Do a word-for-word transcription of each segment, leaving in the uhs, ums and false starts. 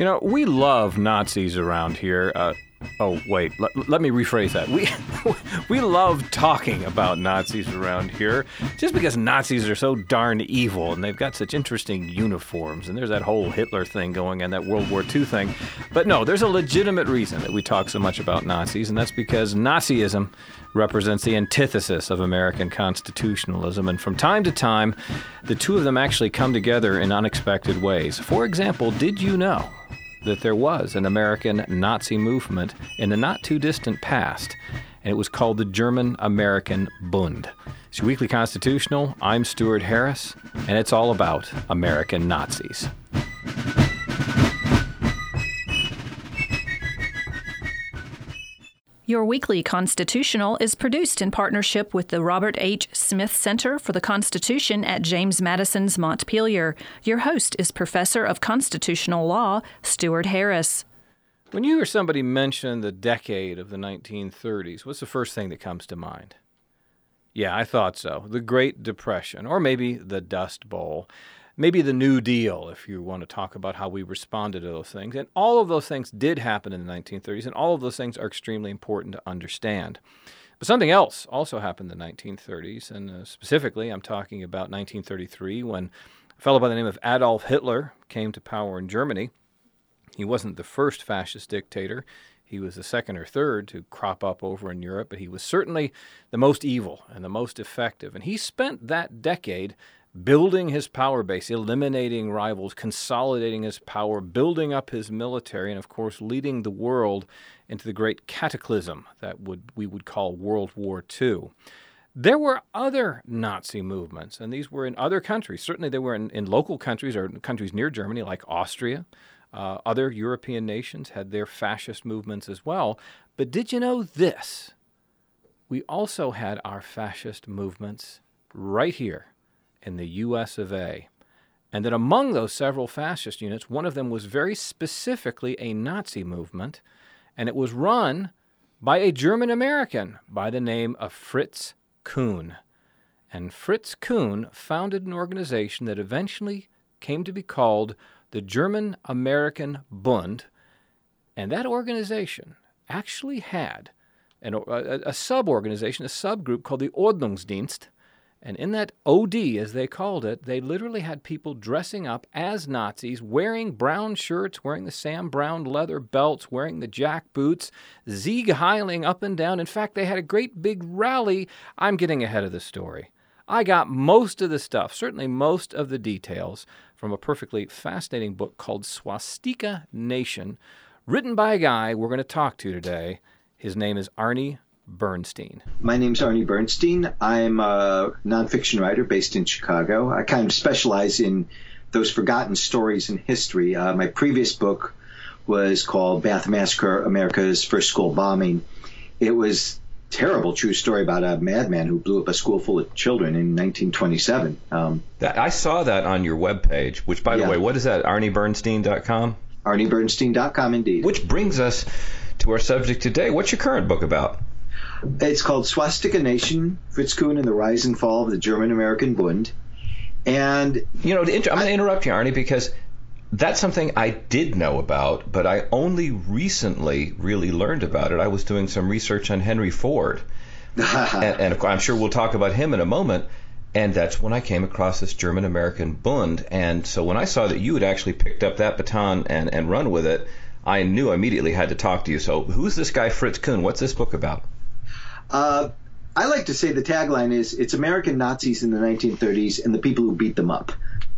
You know, we love Nazis around here. Uh, oh, wait, let, let me rephrase that. We we love talking about Nazis around here just because Nazis are so darn evil and they've got such interesting uniforms. And there's that whole Hitler thing going on, that World War Two thing. But no, there's a legitimate reason that we talk so much about Nazis, and that's because Nazism represents the antithesis of American constitutionalism. And from time to time, the two of them actually come together in unexpected ways. For example, did you know that there was an American Nazi movement in the not-too-distant past, and it was called the German-American Bund? It's your Weekly Constitutional. I'm Stuart Harris, and it's all about American Nazis. Your Weekly Constitutional is produced in partnership with the Robert H. Smith Center for the Constitution at James Madison's Montpelier. Your host is Professor of Constitutional Law, Stuart Harris. When you hear somebody mention the decade of the nineteen thirties, what's the first thing that comes to mind? Yeah, I thought so. The Great Depression, or maybe the Dust Bowl. Maybe the New Deal, if you want to talk about how we responded to those things. And all of those things did happen in the nineteen thirties, and all of those things are extremely important to understand. But something else also happened in the nineteen thirties, and uh, specifically I'm talking about nineteen thirty-three, when a fellow by the name of Adolf Hitler came to power in Germany. He wasn't the first fascist dictator. He was the second or third to crop up over in Europe, but he was certainly the most evil and the most effective. And he spent that decade building his power base, eliminating rivals, consolidating his power, building up his military, and of course leading the world into the great cataclysm that would we would call World War Two. There were other Nazi movements, and these were in other countries. Certainly they were in, in local countries or countries near Germany like Austria. Uh, other European nations had their fascist movements as well. But did you know this? We also had our fascist movements right here in the U S of A. And that among those several fascist units, one of them was very specifically a Nazi movement, and it was run by a German-American by the name of Fritz Kuhn. And Fritz Kuhn founded an organization that eventually came to be called the German-American Bund, and that organization actually had an, a, a sub-organization, a subgroup called the Ordnungsdienst. And in that O D, as they called it, they literally had people dressing up as Nazis, wearing brown shirts, wearing the Sam Brown leather belts, wearing the jack boots, Sieg-heiling up and down. In fact, they had a great big rally. I'm getting ahead of the story. I got most of the stuff, certainly most of the details, from a perfectly fascinating book called Swastika Nation, written by a guy we're going to talk to today. His name is Arnie Bernstein. My name's Arnie Bernstein. I'm a nonfiction writer based in Chicago. I kind of specialize in those forgotten stories in history. Uh, my previous book was called Bath Massacre, America's First School Bombing. It was a terrible true story about a madman who blew up a school full of children in nineteen twenty-seven. Um, that, I saw that on your webpage, which, by the yeah. way, what is that, arnie bernstein dot com? arnie bernstein dot com, indeed. Which brings us to our subject today. What's your current book about? It's called Swastika Nation, Fritz Kuhn and the Rise and Fall of the German-American Bund. And, you know, I'm going to interrupt you, Arnie, because that's something I did know about, but I only recently really learned about it. I was doing some research on Henry Ford, and, and I'm sure we'll talk about him in a moment, and that's when I came across this German-American Bund. And so when I saw that you had actually picked up that baton and, and run with it, I knew I immediately had to talk to you. So who's this guy Fritz Kuhn? What's this book about? Uh, I like to say the tagline is, it's American Nazis in the nineteen thirties and the people who beat them up.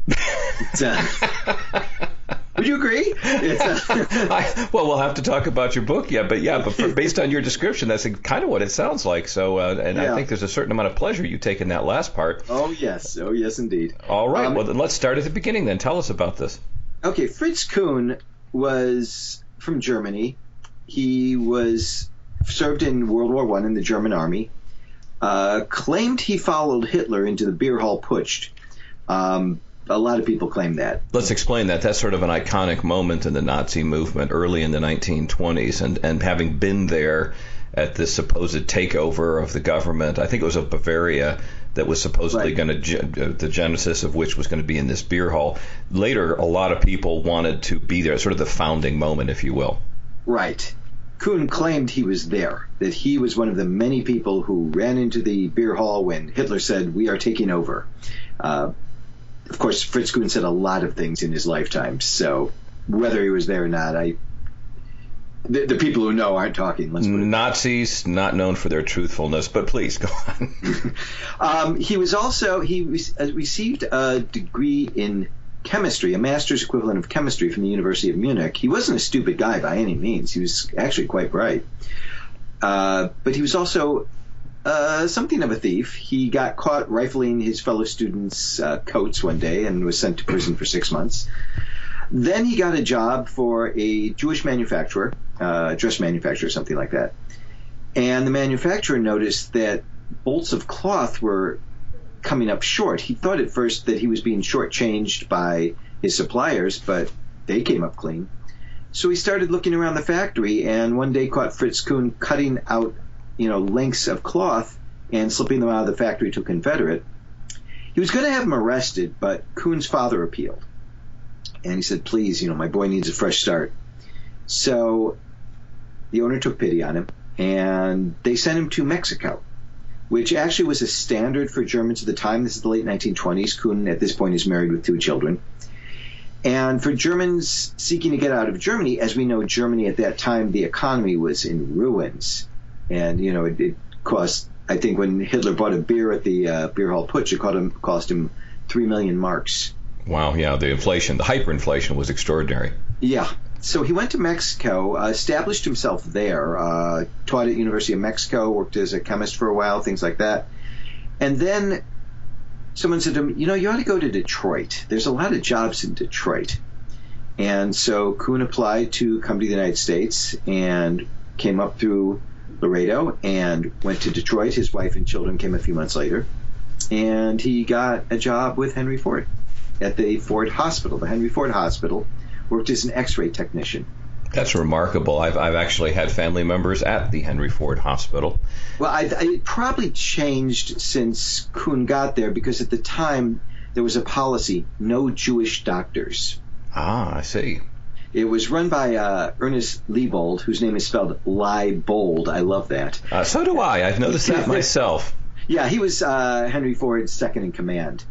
uh, would you agree? It's, uh, I, well, we'll have to talk about your book, yeah, but yeah, but for, based on your description, that's kind of what it sounds like. So, uh, and yeah. I think there's a certain amount of pleasure you take in that last part. Oh, yes. Oh, yes, indeed. All right. Um, well, then let's start at the beginning then. Tell us about this. Okay. Fritz Kuhn was from Germany. He was served in World War One in the German army, uh, claimed he followed Hitler into the beer hall Putsch. Um, a lot of people claim that. Let's explain that. That's sort of an iconic moment in the Nazi movement early in the nineteen twenties, and, and having been there at this supposed takeover of the government, I think it was of Bavaria, that was supposedly Right. going to, the genesis of which was going to be in this beer hall. Later, a lot of people wanted to be there, sort of the founding moment, if you will. Right. Kuhn claimed he was there, that he was one of the many people who ran into the beer hall when Hitler said, "We are taking over." Uh, of course, Fritz Kuhn said a lot of things in his lifetime, so whether he was there or not, I the, the people who know aren't talking. Let's put it. Nazis, not known for their truthfulness, but please, go on. um, he was also, he re- received a degree in chemistry, a master's equivalent of chemistry from the University of Munich. He wasn't a stupid guy by any means. He was actually quite bright. Uh, but he was also uh, something of a thief. He got caught rifling his fellow students' uh, coats one day and was sent to prison for six months. Then he got a job for a Jewish manufacturer, uh, dress manufacturer, something like that. And the manufacturer noticed that bolts of cloth were coming up short. He thought at first that he was being shortchanged by his suppliers, but they came up clean. So he started looking around the factory, and one day caught Fritz Kuhn cutting out, you know, lengths of cloth and slipping them out of the factory to a Confederate. He was going to have him arrested, but Kuhn's father appealed. And he said, "Please, you know, my boy needs a fresh start." So the owner took pity on him, and they sent him to Mexico, which actually was a standard for Germans at the time. This is the late nineteen twenties. Kuhn, at this point, is married with two children. And for Germans seeking to get out of Germany, as we know, Germany at that time, the economy was in ruins. And, you know, it, it cost, I think when Hitler bought a beer at the uh, beer hall Putsch, it cost him, cost him three million marks. Wow, yeah, the inflation, the hyperinflation was extraordinary. Yeah. So he went to Mexico, uh, established himself there, uh, taught at University of Mexico, worked as a chemist for a while, things like that. And then someone said to him, "You know, you ought to go to Detroit. There's a lot of jobs in Detroit." And so Kuhn applied to come to the United States and came up through Laredo and went to Detroit. His wife and children came a few months later. And he got a job with Henry Ford at the Ford Hospital, the Henry Ford Hospital. Worked as an X-ray technician. That's remarkable. I've I've actually had family members at the Henry Ford Hospital. Well, I, I, it probably changed since Kuhn got there, because at the time there was a policy, no Jewish doctors. Ah, I see. It was run by uh, Ernest Liebold, whose name is spelled Leibold. I love that. Uh, so do I. I've noticed that myself. Yeah, he was uh, Henry Ford's second in command,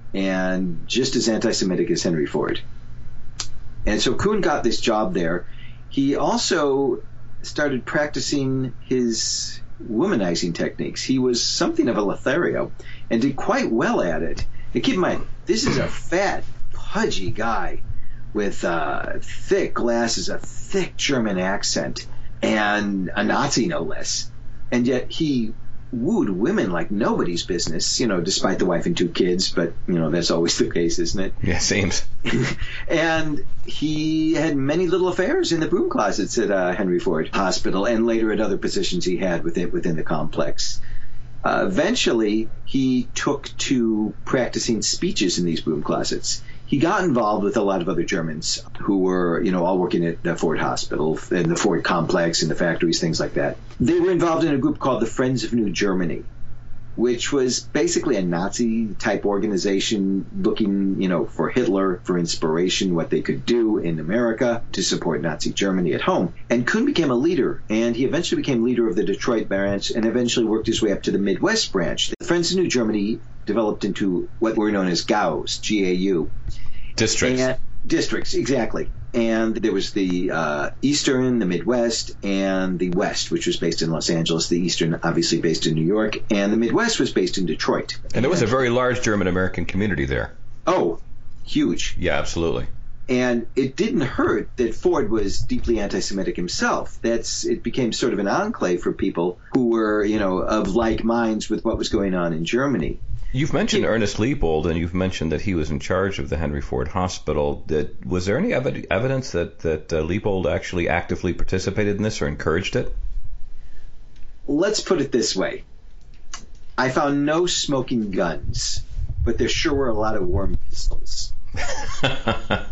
and just as anti-Semitic as Henry Ford. And so Kuhn got this job there. He also started practicing his womanizing techniques. He was something of a Lothario and did quite well at it. And keep in mind, this is a fat, pudgy guy with uh, thick glasses, a thick German accent, and a Nazi, no less. And yet he wooed women like nobody's business, you know, despite the wife and two kids, but, you know, that's always the case, isn't it? Yeah, seems. And he had many little affairs in the broom closets at uh, Henry Ford Hospital, and later at other positions he had within, within the complex. Uh, eventually, he took to practicing speeches in these broom closets. He got involved with a lot of other Germans who were, you know, all working at the Ford Hospital and the Ford complex and the factories, things like that. They were involved in a group called the Friends of New Germany, which was basically a Nazi-type organization looking, you know, for Hitler, for inspiration, what they could do in America to support Nazi Germany at home. And Kuhn became a leader, and he eventually became leader of the Detroit branch and eventually worked his way up to the Midwest branch. The Friends of New Germany developed into what were known as G A Us, G A U. Districts. And, districts, exactly. And there was the uh, Eastern, the Midwest, and the West, which was based in Los Angeles. The Eastern, obviously, based in New York. And the Midwest was based in Detroit. And there was a very large German-American community there. Oh, huge. Yeah, absolutely. And it didn't hurt that Ford was deeply anti-Semitic himself. That's it became sort of an enclave for people who were, you know, of like minds with what was going on in Germany. You've mentioned Ernest Liebold, and you've mentioned that he was in charge of the Henry Ford Hospital. That, was there any ev- evidence that, that uh, Liebold actually actively participated in this or encouraged it? Let's put it this way. I found no smoking guns, but there sure were a lot of warm pistols.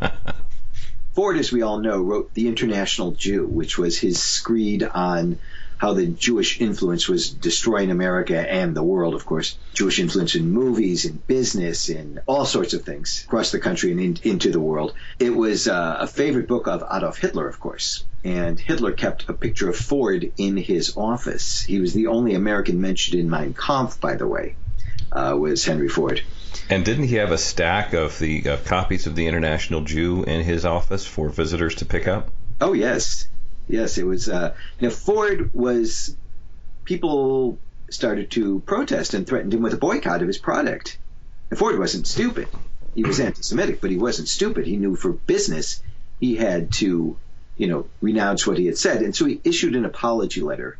Ford, as we all know, wrote The International Jew, which was his screed on how the Jewish influence was destroying America and the world, of course. Jewish influence in movies, in business, in all sorts of things across the country and in, into the world. It was uh, a favorite book of Adolf Hitler, of course. And Hitler kept a picture of Ford in his office. He was the only American mentioned in Mein Kampf, by the way, uh, was Henry Ford. And didn't he have a stack of the uh, copies of the International Jew in his office for visitors to pick up? Oh, yes. Yes, it was. Uh, now, Ford was, people started to protest and threatened him with a boycott of his product. And Ford wasn't stupid. He was anti-Semitic, but he wasn't stupid. He knew for business he had to, you know, renounce what he had said. And so he issued an apology letter,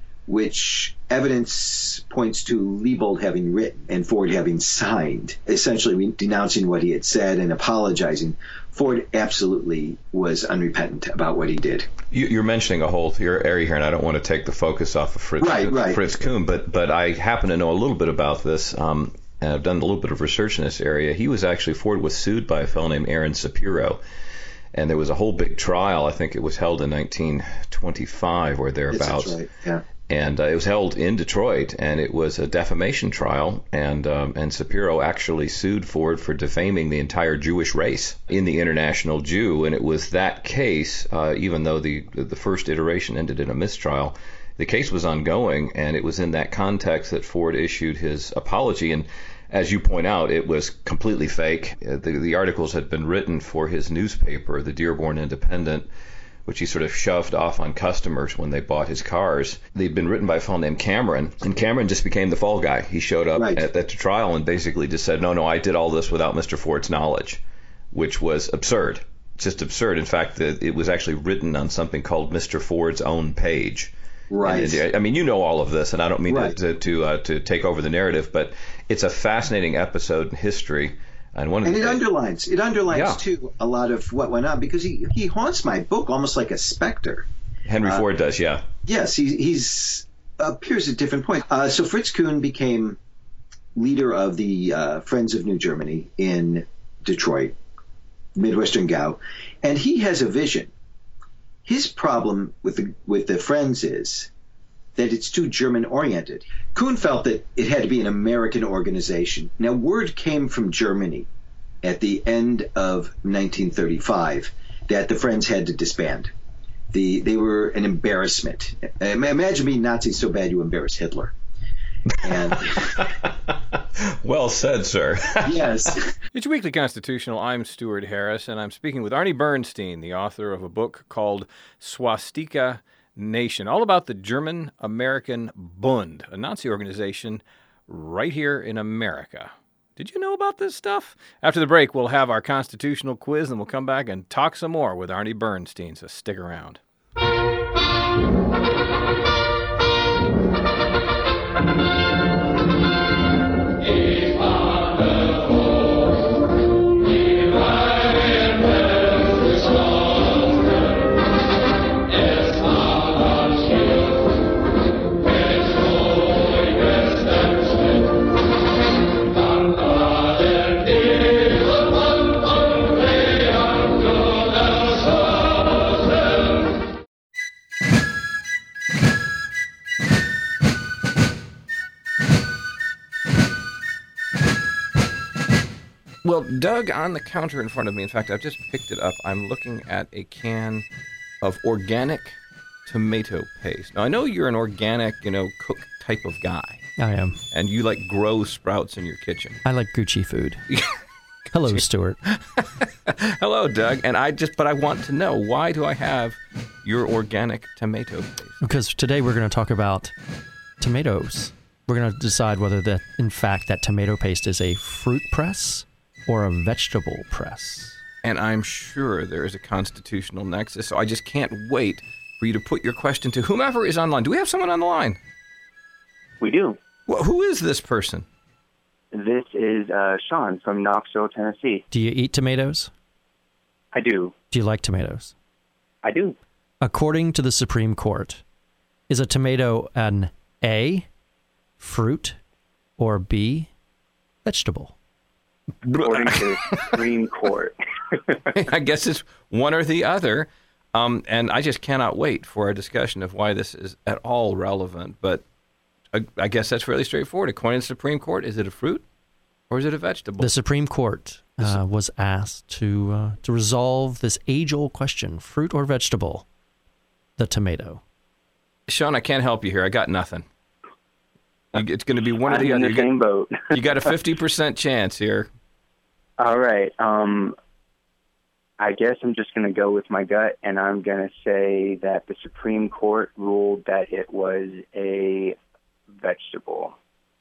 which evidence points to Liebold having written and Ford having signed, essentially denouncing what he had said and apologizing. Ford absolutely was unrepentant about what he did. You're mentioning a whole area here, and I don't want to take the focus off of Fritz, right, right. Fritz Kuhn, but but I happen to know a little bit about this. Um, and I've done a little bit of research in this area. He was actually, Ford was sued by a fellow named Aaron Sapiro. And there was a whole big trial. I think it was held in nineteen twenty-five or thereabouts. That's right, yeah. And uh, it was held in Detroit, and it was a defamation trial. And um, and Sapiro actually sued Ford for defaming the entire Jewish race in the International Jew. And it was that case, uh, even though the the first iteration ended in a mistrial, the case was ongoing, and it was in that context that Ford issued his apology. And as you point out, it was completely fake. The, the articles had been written for his newspaper, the Dearborn Independent, which he sort of shoved off on customers when they bought his cars. They'd been written by a fellow named Cameron, and Cameron just became the fall guy. He showed up right. at, at the trial and basically just said, no, no, I did all this without Mister Ford's knowledge, which was absurd. Just absurd. In fact, it was actually written on something called Mister Ford's own page. Right. And, I mean, you know all of this, and I don't mean right. to to, uh, to take over the narrative, but it's a fascinating episode in history. And, one of and the, it underlines, it underlines yeah. too, a lot of what went on, because he, he haunts my book almost like a specter. Henry uh, Ford does, yeah. Yes, he he's appears at different points. Uh, so Fritz Kuhn became leader of the uh, Friends of New Germany in Detroit, Midwestern Gau, and he has a vision. His problem with the with the Friends is that it's too German-oriented. Kuhn felt that it had to be an American organization. Now, word came from Germany at the end of nineteen thirty-five that the Friends had to disband. The, they were an embarrassment. Imagine being Nazis so bad you embarrass Hitler. And well said, sir. Yes. It's Weekly Constitutional. I'm Stuart Harris, and I'm speaking with Arnie Bernstein, the author of a book called Swastika Nation, all about the German-American Bund, a Nazi organization right here in America. Did you know about this stuff? After the break, we'll have our constitutional quiz, and we'll come back and talk some more with Arnie Bernstein, so stick around. Well, Doug, on the counter in front of me, in fact, I've just picked it up. I'm looking at a can of organic tomato paste. Now, I know you're an organic, you know, cook type of guy. I am. And you like grow sprouts in your kitchen. I like Gucci food. Hello, Stuart. Hello, Doug. And I just, but I want to know, why do I have your organic tomato paste? Because today we're going to talk about tomatoes. We're going to decide whether that, in fact, that tomato paste is a fruit press or a vegetable press. And I'm sure there is a constitutional nexus, so I just can't wait for you to put your question to whomever is online. Do we have someone on the line? We do. Well, who is this person? This is uh, Sean from Knoxville, Tennessee. Do you eat tomatoes? I do. Do you like tomatoes? I do. According to the Supreme Court, is a tomato an A, fruit, or B, vegetable? According to the Supreme Court. I guess it's one or the other. Um, and I just cannot wait for our discussion of why this is at all relevant. But I, I guess that's fairly straightforward. According to the Supreme Court, is it a fruit or is it a vegetable? The Supreme Court uh, was asked to uh, to resolve this age-old question: fruit or vegetable? The tomato. Sean, I can't help you here. I got nothing. You, it's going to be one or the I'm other. in the same boat. You got a fifty percent chance here. All right. Um, I guess I'm just going to go with my gut, and I'm going to say that the Supreme Court ruled that it was a vegetable.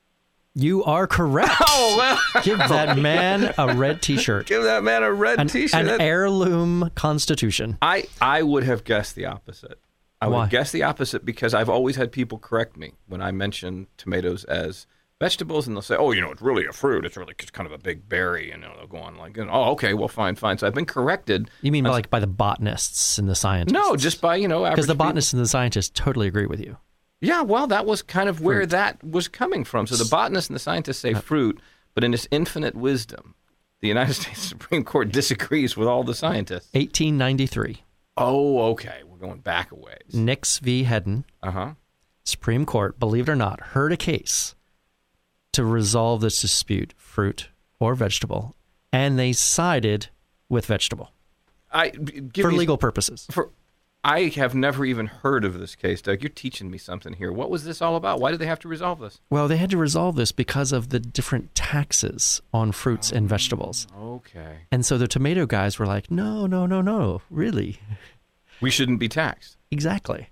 You are correct. Oh, well. Give that man a red T-shirt. Give that man a red An, T-shirt. an That- heirloom Constitution. I, I would have guessed the opposite. I Why? would guess the opposite because I've always had people correct me when I mention tomatoes as vegetables, and they'll say, "Oh, you know, it's really a fruit. It's really just kind of a big berry." And you know, they'll go on like, "Oh, okay, well, fine, fine." So I've been corrected. You mean by, like by the botanists and the scientists? No, just by you know, because the people. botanists and the scientists totally agree with you. Yeah, well, that was kind of where Fruit. that was coming from. So the botanists and the scientists say fruit, but in its infinite wisdom, the United States Supreme Court disagrees with all the scientists. eighteen ninety-three. Oh, okay. We're going back a ways. Nix v. Hedden. Uh-huh. Supreme Court, believe it or not, heard a case to resolve this dispute, fruit or vegetable, and they sided with vegetable I give for me, legal purposes. For I have never even heard of this case, Doug. You're teaching me something here. What was this all about? Why did they have to resolve this? Well, they had to resolve this because of the different taxes on fruits and vegetables. Okay. And so the tomato guys were like, no, no, no, no, really? We shouldn't be taxed. Exactly.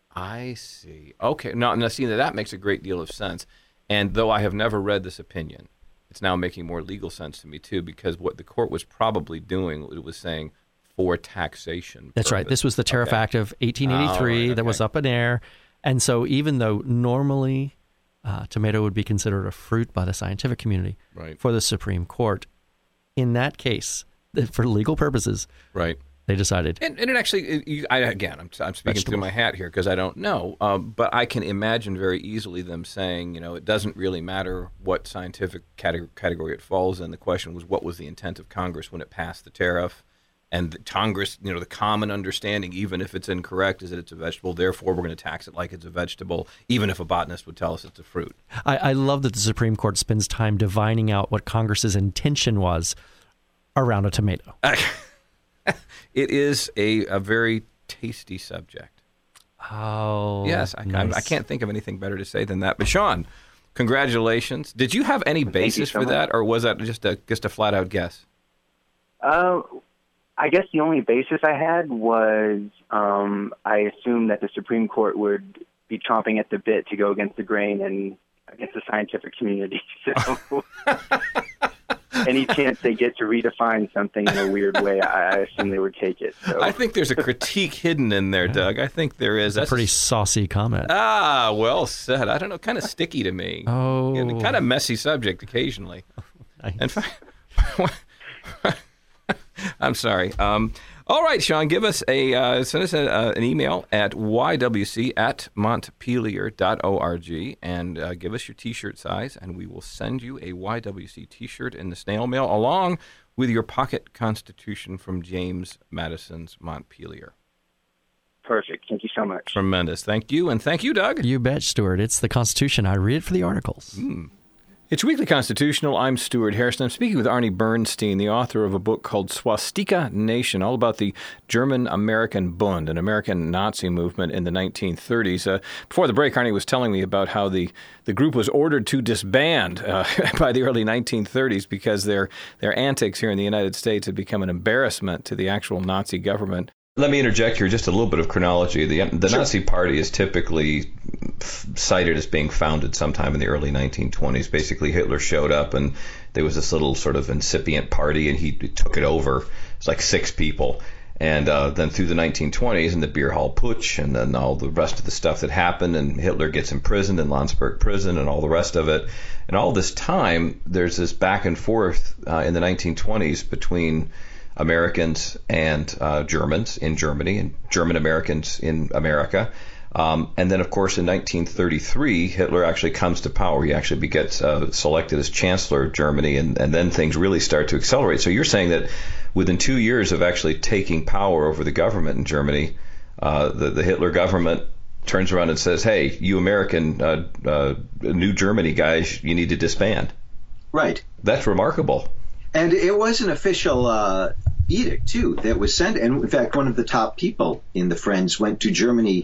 I see. Okay. Now, now see, that makes a great deal of sense. And though I have never read this opinion, it's now making more legal sense to me, too, because what the court was probably doing, it was saying for taxation. That's purpose. right. This was the Tariff Okay. Act of eighteen eighty-three Oh, right, that was okay. up in air. And so even though normally uh, tomato would be considered a fruit by the scientific community, Right. for the Supreme Court, in that case, for legal purposes, Right. they decided. And, and it actually, it, you, I, again, I'm, I'm speaking Vegetables. through my hat here because I don't know, um, but I can imagine very easily them saying, you know, it doesn't really matter what scientific category, category it falls in. The question was, what was the intent of Congress when it passed the tariff? And the Congress, you know, the common understanding, even if it's incorrect, is that it's a vegetable. Therefore, we're going to tax it like it's a vegetable, even if a botanist would tell us it's a fruit. I, I love that the Supreme Court spends time divining out what Congress's intention was around a tomato. It is a, a very tasty subject. Oh, Yes, I, nice. I, I can't think of anything better to say than that. But Sean, congratulations. Did you have any Thank you basis so for much. that, or was that just a just a flat out guess? Uh, I guess the only basis I had was um, I assumed that the Supreme Court would be chomping at the bit to go against the grain and against the scientific community. So any chance they get to redefine something in a weird way, I, I assume they would take it. So. I think there's a critique hidden in there, Doug. I think there is. That's a pretty saucy comment. Ah, well said. I don't know, kind of sticky to me. Oh. And kind of messy subject occasionally. Nice. In fact, I'm sorry. Um, all right, Sean, give us a uh, send us a, uh, an email at y w c at montpelier dot org and uh, give us your T-shirt size, and we will send you a Y W C T-shirt in the snail mail along with your pocket Constitution from James Madison's Montpelier. Perfect. Thank you so much. Tremendous. Thank you, and thank you, Doug. You bet, Stuart. It's the Constitution. I read it for the articles. Mm. It's Weekly Constitutional. I'm Stuart Harrison. I'm speaking with Arnie Bernstein, the author of a book called Swastika Nation, all about the German-American Bund, an American Nazi movement in the nineteen thirties. Uh, before the break, Arnie was telling me about how the, the group was ordered to disband uh, by the early nineteen thirties because their, their antics here in the United States had become an embarrassment to the actual Nazi government. Let me interject here just a little bit of chronology. The, the Sure. Nazi Party is typically f- cited as being founded sometime in the early nineteen twenties. Basically, Hitler showed up, and there was this little sort of incipient party, and he took it over. It's like six people. And uh, then through the nineteen twenties and the Beer Hall Putsch and then all the rest of the stuff that happened, and Hitler gets imprisoned in Landsberg prison and all the rest of it. And all this time, there's this back and forth uh, in the nineteen twenties between Americans and uh, Germans in Germany and German Americans in America Um, and then, of course, in nineteen thirty-three, Hitler actually comes to power. He actually gets uh, selected as Chancellor of Germany, and, and then things really start to accelerate. So you're saying that within two years of actually taking power over the government in Germany, uh, the, the Hitler government turns around and says, hey, you American uh, uh, New Germany guys, you need to disband. Right. That's remarkable. And it was an official uh, edict, too, that was sent. And, in fact, one of the top people in the Friends went to Germany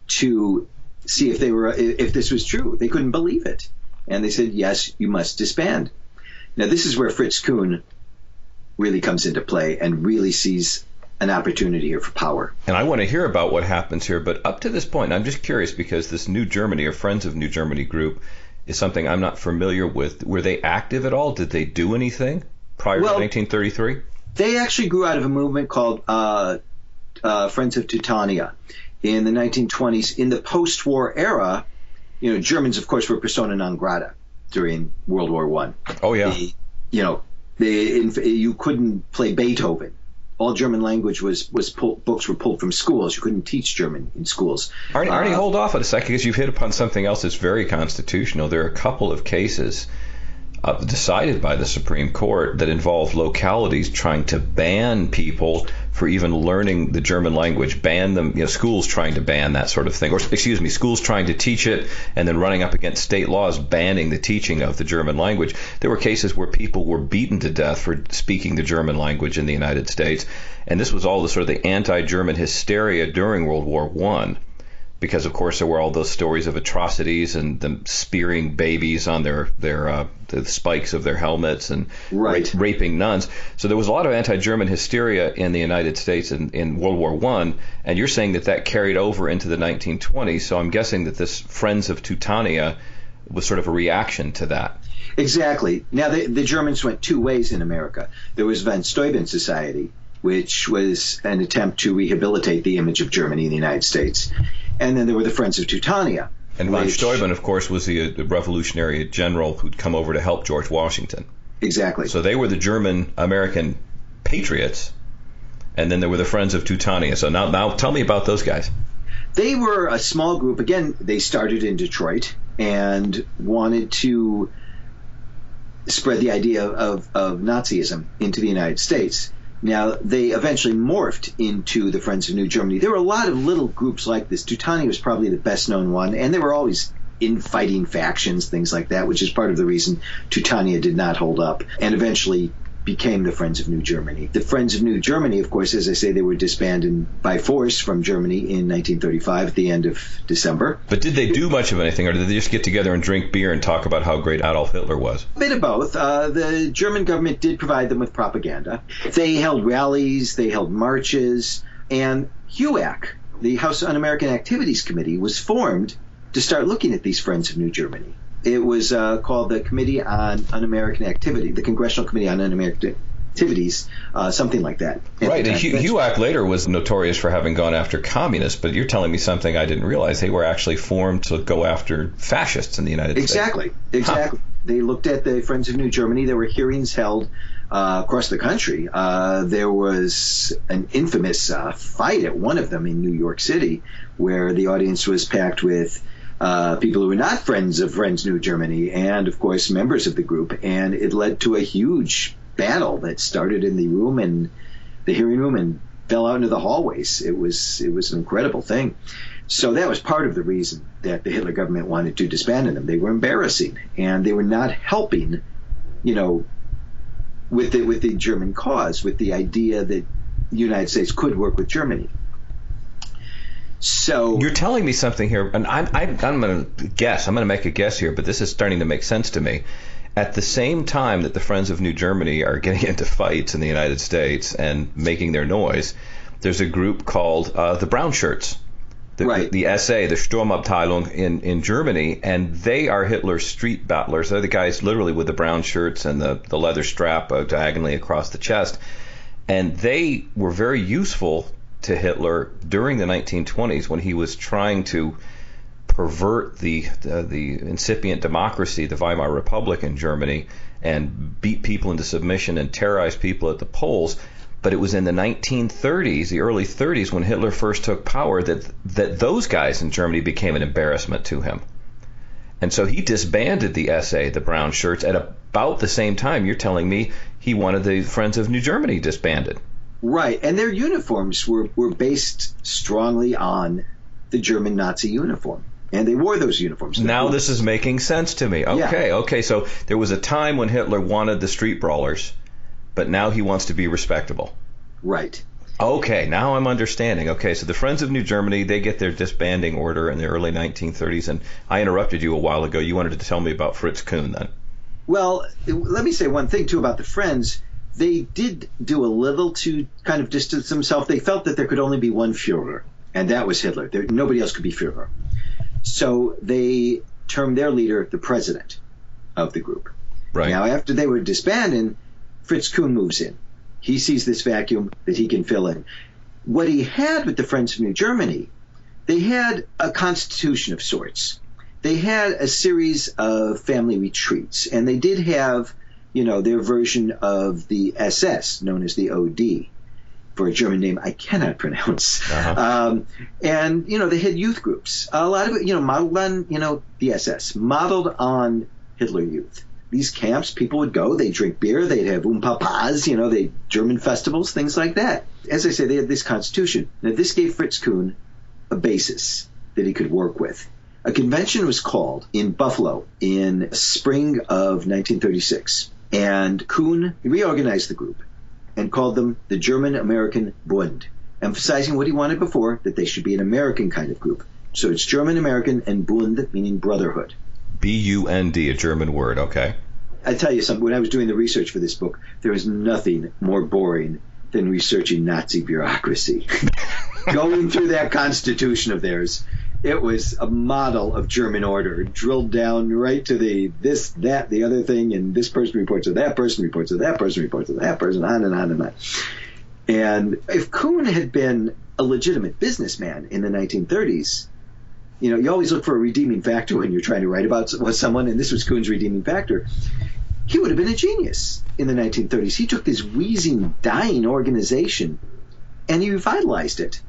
to see if they were if this was true. They couldn't believe it. And they said, yes, you must disband. Now, this is where Fritz Kuhn really comes into play and really sees an opportunity here for power. And I want to hear about what happens here, but up to this point, I'm just curious because this New Germany or Friends of New Germany group is something I'm not familiar with. Were they active at all? Did they do anything prior well, to nineteen thirty-three? They actually grew out of a movement called uh, uh, Friends of Teutoniya in the nineteen twenties. In the post-war era, you know, Germans, of course, were persona non grata during World War One. Oh, yeah. They, you know, they, in, you couldn't play Beethoven. All German language was, was pulled, books were pulled from schools. You couldn't teach German in schools. Arnie, Arnie uh, hold off on a second because you've hit upon something else that's very constitutional. There are a couple of cases uh, decided by the Supreme Court that involve localities trying to ban people for even learning the German language, ban them, you know, schools trying to ban that sort of thing, or excuse me, schools trying to teach it and then running up against state laws banning the teaching of the German language. There were cases where people were beaten to death for speaking the German language in the United States, and this was all the sort of the anti-German hysteria during World War One. Because, of course, there were all those stories of atrocities and them spearing babies on their, their uh, the spikes of their helmets and right. ra- raping nuns. So there was a lot of anti-German hysteria in the United States in, in World War One, and you're saying that that carried over into the nineteen twenties. So I'm guessing that this Friends of Teutoniya was sort of a reaction to that. Exactly. Now, the, the Germans went two ways in America. There was Von Steuben Society, which was an attempt to rehabilitate the image of Germany in the United States. And then there were the Friends of Teutoniya. And von which, Steuben, of course, was the, the revolutionary general who'd come over to help George Washington. Exactly. So they were the German-American patriots, and then there were the Friends of Teutoniya. So now, now tell me about those guys. They were a small group. Again, they started in Detroit and wanted to spread the idea of, of Nazism into the United States. Now, they eventually morphed into the Friends of New Germany. There were a lot of little groups like this. Teutoniya was probably the best-known one, and there were always infighting factions, things like that, which is part of the reason Teutoniya did not hold up and eventually became the Friends of New Germany. The Friends of New Germany, of course, as I say, they were disbanded by force from Germany in nineteen thirty-five at the end of December. But did they do much of anything, or did they just get together and drink beer and talk about how great Adolf Hitler was? A bit of both. Uh, the German government did provide them with propaganda. They held rallies, they held marches, and H U A C, the House Un-American Activities Committee, was formed to start looking at these Friends of New Germany. It was uh, called the Committee on Un-American Activity, the Congressional Committee on Un-American Activities, uh, something like that. Right, and H U A C later was notorious for having gone after communists, but you're telling me something I didn't realize. They were actually formed to go after fascists in the United exactly, States. Exactly, exactly. Huh. They looked at the Friends of New Germany. There were hearings held uh, across the country. Uh, there was an infamous uh, fight at one of them in New York City where the audience was packed with Uh, people who were not friends of Friends New Germany and, of course, members of the group. And it led to a huge battle that started in the room and the hearing room and fell out into the hallways. It was it was an incredible thing. So that was part of the reason that the Hitler government wanted to disband them. They were embarrassing, and they were not helping, you know, with the, with the German cause, with the idea that the United States could work with Germany. So you're telling me something here, and I'm, I'm, I'm going to guess. I'm going to make a guess here, but this is starting to make sense to me. At the same time that the Friends of New Germany are getting into fights in the United States and making their noise, there's a group called uh, the Brown Shirts, the, right. the, the S A, the Sturmabteilung in, in Germany, and they are Hitler's street battlers. They're the guys literally with the brown shirts and the, the leather strap uh, diagonally across the chest, and they were very useful to Hitler during the nineteen twenties when he was trying to pervert the uh, the incipient democracy, the Weimar Republic in Germany, and beat people into submission and terrorize people at the polls. But it was in the nineteen thirties, the early thirties, when Hitler first took power, that that those guys in Germany became an embarrassment to him. And so he disbanded the S A, the brown shirts, at about the same time you're telling me he wanted the Friends of New Germany disbanded. Right, and their uniforms were, were based strongly on the German Nazi uniform. And they wore those uniforms. Now this is making sense to me. Okay, yeah. okay, so there was a time when Hitler wanted the street brawlers, but now he wants to be respectable. Right. Okay, now I'm understanding. Okay, so the Friends of New Germany, they get their disbanding order in the early nineteen thirties, and I interrupted you a while ago. You wanted to tell me about Fritz Kuhn then. Well, let me say one thing, too, about the Friends. They did do a little to kind of distance themselves. They felt that there could only be one Führer, and that was Hitler. There, nobody else could be Führer. So they termed their leader the president of the group. Right. Now, after they were disbanding, Fritz Kuhn moves in. He sees this vacuum that he can fill in. What he had with the Friends of New Germany, they had a constitution of sorts. They had a series of family retreats, and they did have, you know, their version of the S S, known as the O D, for a German name I cannot pronounce. Uh-huh. Um, and, you know, they had youth groups. A lot of it, you know, modeled on, you know, the S S, modeled on Hitler Youth. These camps, people would go, they'd drink beer, they'd have Umpapas, you know, they German festivals, things like that. As I say, they had this constitution. Now, this gave Fritz Kuhn a basis that he could work with. A convention was called in Buffalo in spring of nineteen thirty-six, and Kuhn reorganized the group and called them the German-American Bund, emphasizing what he wanted before, that they should be an American kind of group. So it's German-American and Bund, meaning brotherhood. B U N D, a German word, okay. I tell you something, when I was doing the research for this book, there was nothing more boring than researching Nazi bureaucracy. Going through that constitution of theirs, it was a model of German order, drilled down right to the this, that, the other thing, and this person reports to that person, reports to that person, reports to that person, on and on and on. And if Kuhn had been a legitimate businessman in the nineteen thirties, you know, you always look for a redeeming factor when you're trying to write about someone, and this was Kuhn's redeeming factor. He would have been a genius in the nineteen thirties. He took this wheezing, dying organization, and he revitalized it.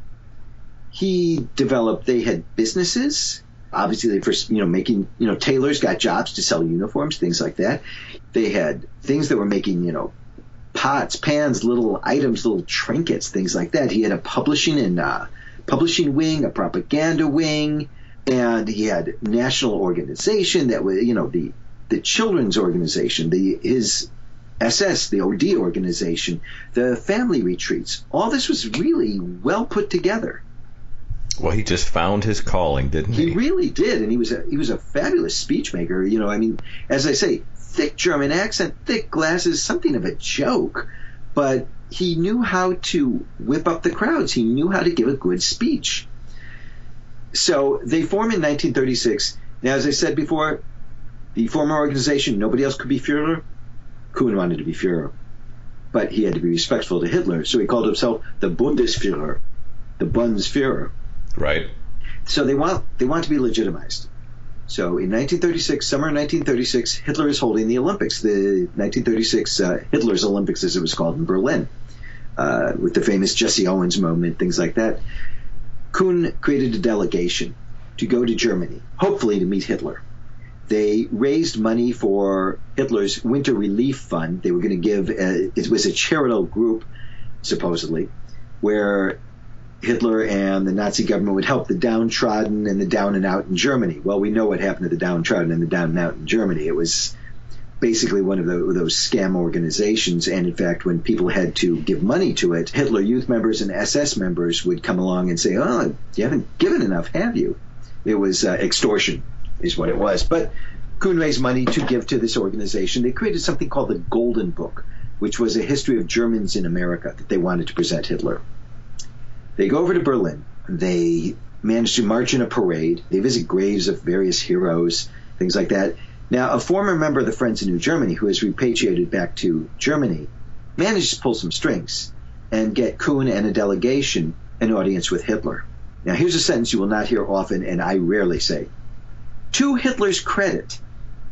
He developed, they had businesses. Obviously, they first, you know, making, you know, tailors got jobs to sell uniforms, things like that. They had things that were making, you know, pots, pans, little items, little trinkets, things like that. He had a publishing and uh, publishing wing, a propaganda wing, and he had national organization that was, you know, the the children's organization, the his S S, the O D organization, the family retreats. All this was really well put together. Well, he just found his calling, didn't he? He really did, and he was a he was a fabulous speech maker. You know, I mean, as I say, thick German accent, thick glasses, something of a joke, but he knew how to whip up the crowds. He knew how to give a good speech. So they formed in nineteen thirty-six. Now, as I said before, the former organization, nobody else could be Führer. Kuhn wanted to be Führer, but he had to be respectful to Hitler, so he called himself the Bundesführer, the Bundesführer. Right. So they want they want to be legitimized. So in nineteen thirty-six, summer nineteen thirty-six, Hitler is holding the Olympics, the nineteen thirty-six uh, Hitler's Olympics, as it was called, in Berlin, uh, with the famous Jesse Owens moment, things like that. Kuhn created a delegation to go to Germany, hopefully to meet Hitler. They raised money for Hitler's Winter Relief Fund. They were going to give, a, it was a charitable group, supposedly, where Hitler and the Nazi government would help the downtrodden and the down and out in Germany. Well, we know what happened to the downtrodden and the down and out in Germany. It was basically one of the, those scam organizations, and in fact, when people had to give money to it, Hitler Youth members and S S members would come along and say, oh, you haven't given enough, have you? It was uh, extortion is what it was. But Kuhn raised money to give to this organization. They created something called the Golden Book, which was a history of Germans in America that they wanted to present Hitler. They go over to Berlin. They manage to march in a parade. They visit graves of various heroes, things like that. Now, a former member of the Friends of New Germany who has repatriated back to Germany managed to pull some strings and get Kuhn and a delegation an audience with Hitler. Now, here's a sentence you will not hear often, and I rarely say. To Hitler's credit,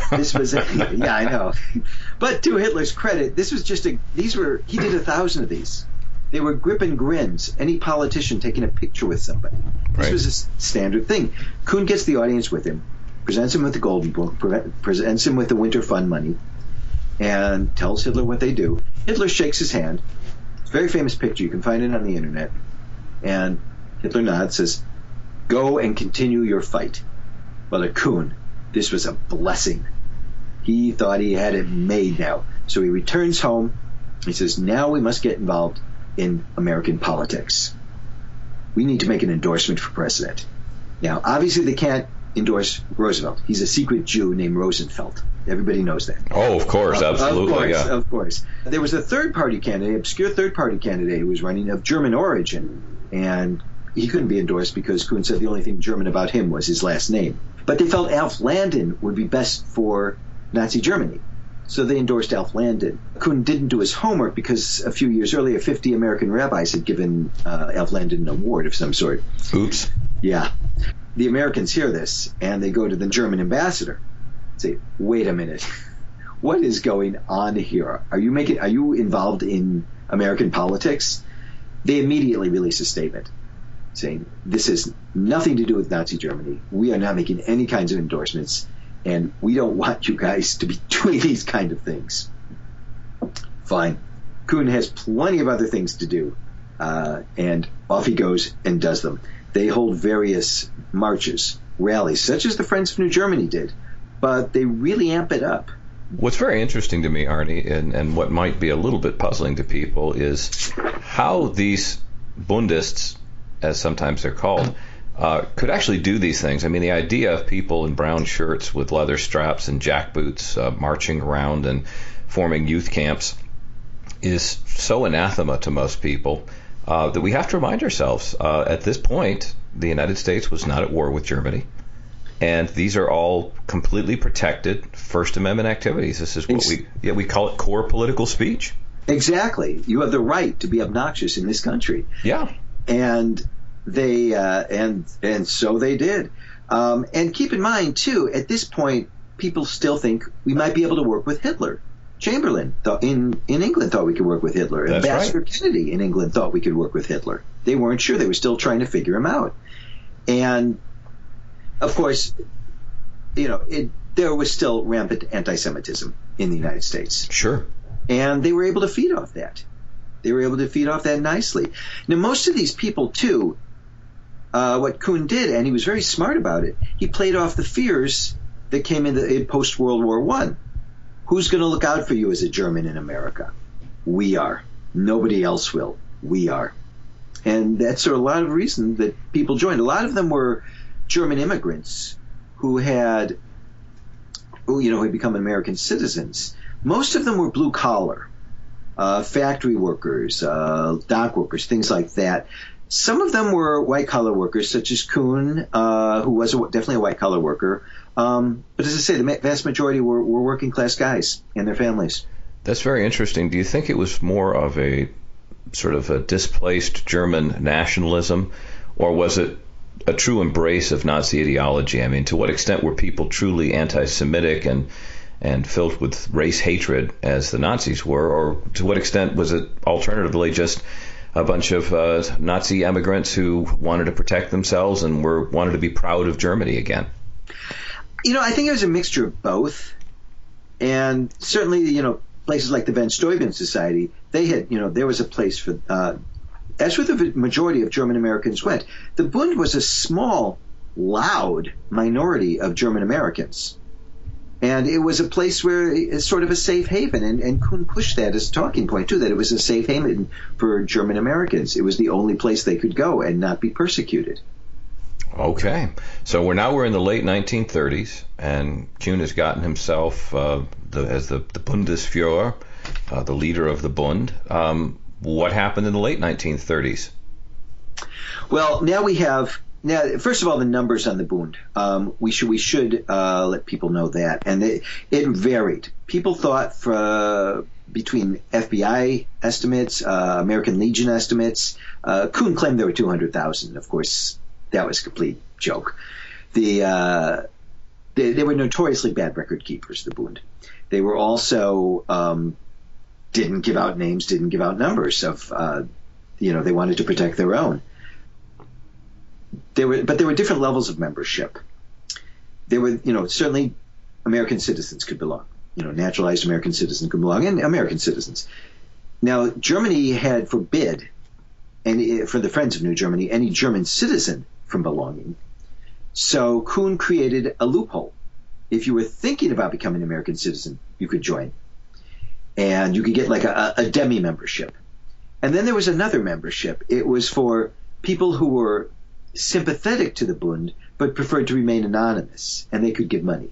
This was, a, yeah, I know. But to Hitler's credit, this was just a, these were, he did a thousand of these. They were grip and grins, any politician taking a picture with somebody. This Right. was a s- standard thing. Kuhn gets the audience with him, presents him with the Golden Book, pre- presents him with the Winter Fund money, and tells Hitler what they do. Hitler shakes his hand. It's a very famous picture. You can find it on the internet. And Hitler nods, says, "Go and continue your fight." Well, to Kuhn, this was a blessing. He thought he had it made now. So he returns home. He says, now we must get involved in American politics. We need to make an endorsement for president. Now, obviously they can't endorse Roosevelt. He's a secret Jew named Rosenfeld. Everybody knows that. Oh, of course, Of- absolutely, Of course, yeah. of course. There was a third-party candidate, obscure third-party candidate who was running of German origin, and he couldn't be endorsed because Kuhn said the only thing German about him was his last name. But they felt Alf Landon would be best for Nazi Germany. So they endorsed Alf Landon. Kuhn didn't do his homework because a few years earlier, fifty American rabbis had given uh, Alf Landon an award of some sort. Oops. Yeah. The Americans hear this, and they go to the German ambassador and say, wait a minute. What is going on here? Are you making? Are you involved in American politics? They immediately release a statement saying, this has nothing to do with Nazi Germany. We are not making any kinds of endorsements, and we don't want you guys to be doing these kind of things. Fine. Kuhn has plenty of other things to do, uh, and off he goes and does them. They hold various marches, rallies, such as the Friends of New Germany did, but they really amp it up. What's very interesting to me, Arnie, and, and what might be a little bit puzzling to people is how these Bundists, as sometimes they're called, uh, could actually do these things. I mean, the idea of people in brown shirts with leather straps and jackboots uh, marching around and forming youth camps is so anathema to most people uh, that we have to remind ourselves, uh, at this point, the United States was not at war with Germany. And these are all completely protected First Amendment activities. This is what we yeah, we call it core political speech. Exactly. You have the right to be obnoxious in this country. Yeah. And they uh, and and so they did. Um, and keep in mind too, at this point, people still think we might be able to work with Hitler. Chamberlain thought in in England thought we could work with Hitler. That's Ambassador right. Kennedy in England thought we could work with Hitler. They weren't sure. They were still trying to figure him out. And of course, you know, it, there was still rampant anti-Semitism in the United States. Sure. And they were able to feed off that. They were able to feed off that nicely. Now, most of these people, too, uh, what Kuhn did, and he was very smart about it, he played off the fears that came in, the, in post-World War One. Who's going to look out for you as a German in America? We are. Nobody else will. We are. And that's a lot of reason that people joined. A lot of them were German immigrants who had, who, you know, had become American citizens. Most of them were blue collar, uh, factory workers, uh, dock workers, things like that. Some of them were white collar workers, such as Kuhn, uh, who was a, definitely a white collar worker. Um, but as I say, the ma- vast majority were, were working class guys and their families. That's very interesting. Do you think it was more of a sort of a displaced German nationalism, or was it a true embrace of Nazi ideology? I mean, to what extent were people truly anti-Semitic and and filled with race hatred as the Nazis were, or to what extent was it alternatively just a bunch of uh, Nazi immigrants who wanted to protect themselves and were wanted to be proud of Germany again? You know, I think it was a mixture of both. And certainly, you know, places like the Van Steuben Society, they had, you know, there was a place for, uh, as with the majority of German Americans went, the Bund was a small, loud minority of German Americans. And it was a place where it's sort of a safe haven. And, and Kuhn pushed that as a talking point, too, that it was a safe haven for German Americans. It was the only place they could go and not be persecuted. Okay, so we're now we're in the late nineteen thirties, and Kuhn has gotten himself uh, the, as the, the Bundesführer, uh, the leader of the Bund. Um, what happened in the late nineteen thirties? Well, now we have now. First of all, the numbers on the Bund. Um, we should we should uh, let people know that, and it, it varied. People thought for uh, between F B I estimates, uh, American Legion estimates. Uh, Kuhn claimed there were two hundred thousand. Of course, that was a complete joke. The, uh, the they were notoriously bad record keepers, the Bund. They were also um, didn't give out names, didn't give out numbers of, uh, you know, they wanted to protect their own. There were, but there were different levels of membership. There were, you know, certainly American citizens could belong. You know, naturalized American citizens could belong, and American citizens. Now, Germany had forbid, any, for the Friends of New Germany, any German citizen from belonging. So Kuhn created a loophole. If you were thinking about becoming an American citizen, you could join. And you could get like a, a demi-membership. And then there was another membership. It was for people who were sympathetic to the Bund, but preferred to remain anonymous, and they could give money.